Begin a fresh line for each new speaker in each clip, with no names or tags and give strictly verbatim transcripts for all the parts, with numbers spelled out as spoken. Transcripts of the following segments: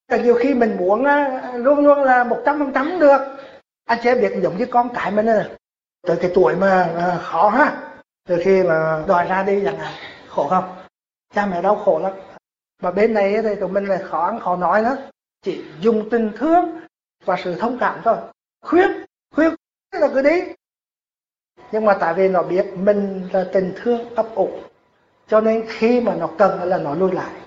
Nhiều khi mình muốn luôn luôn là một trăm phần trăm được. Anh chị em biết giống như con cái mình này, tới cái tuổi mà khó ha, từ khi mà đòi ra đi chẳng hạn, khổ không? Cha mẹ đau khổ lắm. Mà bên này thì tụi mình lại khó ăn khó nói nữa, chỉ dùng tình thương và sự thông cảm thôi, khuyên khuyên là cứ đi. Nhưng mà tại vì nó biết mình là tình thương ấp ủ, cho nên khi mà nó cần là nó lui lại.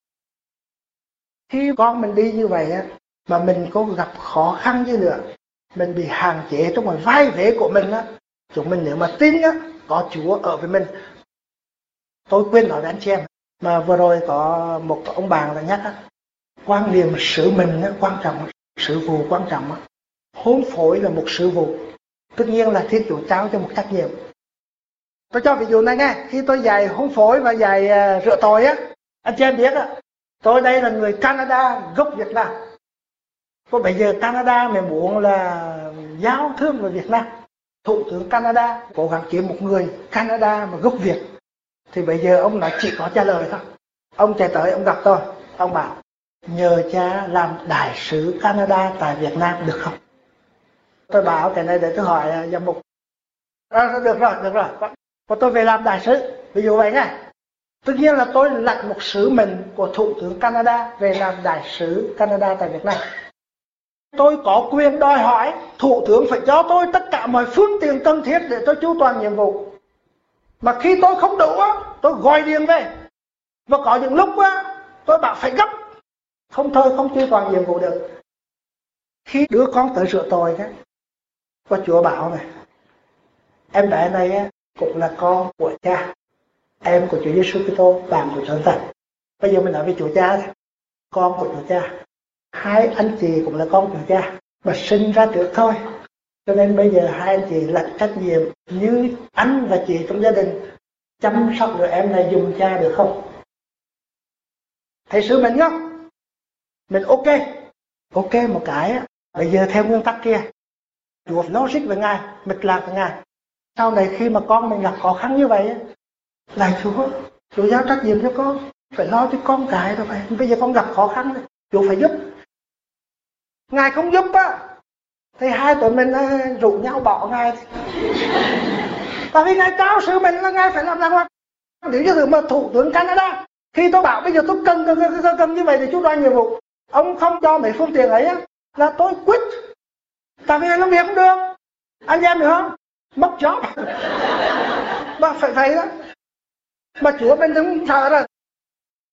Khi con mình đi như vậy á, mà mình có gặp khó khăn gì nữa, mình bị hạn chế trong cái vai vế của mình á, chúng mình nếu mà tin á, có Chúa ở với mình. Tôi quên nói với anh chị em, mà vừa rồi có một ông bạn là nhắc á, quan niệm sứ mệnh á, quan trọng, sứ vụ quan trọng á. Hôn phối là một sứ vụ, tất nhiên là Thiên Chúa trao cho một trách nhiệm. Tôi cho ví dụ này nghe, khi tôi dạy hôn phối và dạy uh, rửa tội á, anh chị em biết á, tôi đây là người Canada gốc Việt Nam. Có bây giờ Canada mình muốn là giao thương với Việt Nam, Thủ tướng Canada cố gắng kiếm một người Canada mà gốc Việt. Thì bây giờ ông nói chỉ có trả lời thôi. Ông chạy tới ông gặp tôi, ông bảo nhờ cha làm đại sứ Canada tại Việt Nam được không? Tôi bảo cái này để tôi hỏi giám mục. À, được rồi, được rồi. Và tôi về làm đại sứ, ví dụ vậy nghe. Tất nhiên là tôi lãnh một sứ mệnh của Thủ tướng Canada về làm đại sứ Canada tại Việt Nam. Tôi có quyền đòi hỏi Thủ tướng phải cho tôi tất cả mọi phương tiện cần thiết để tôi chu toàn nhiệm vụ. Mà khi tôi không đủ á, tôi gọi điện về. Và có những lúc á, tôi bảo phải gấp. Không thôi không chu toàn nhiệm vụ được. Khi đứa con tới rửa tội đó, và Chúa bảo này, em bé này á, cũng là con của cha, em của Chúa Giêsu Kitô, bạn của Chúa Thần. Bây giờ mình nói với Chúa Cha, con của Chúa Cha, hai anh chị cũng là con của Cha, mà sinh ra trước thôi. Cho nên bây giờ hai anh chị lãnh trách nhiệm như anh và chị trong gia đình, chăm sóc đứa em này dùng cha được không? Thấy sứ mệnh không? Mình ok, ok một cái á. Bây giờ theo nguyên tắc kia, Chúa logic với Ngài, mịch lạc với Ngài. Sau này khi mà con mình gặp khó khăn như vậy, lại Chúa, Chúa giao trách nhiệm cho con, phải lo cho con cái rồi phải. Bây giờ con gặp khó khăn, Chúa phải giúp. Ngài không giúp á, thì hai tụi mình rủ nhau bỏ Ngài. Tại vì Ngài trao sự mình là Ngài phải làm đàng hoàng. Nếu như mà Thủ tướng Canada, khi tôi bảo bây giờ tôi cần cần, cần, cần, cần như vậy để chú đoan nhiệm vụ, ông không cho mấy phương tiện ấy á, là tôi quit. Tại vì làm việc không được. Anh em được không? Mất job. Mà phải vậy đó. Mà Chúa mình cũng sợ rồi.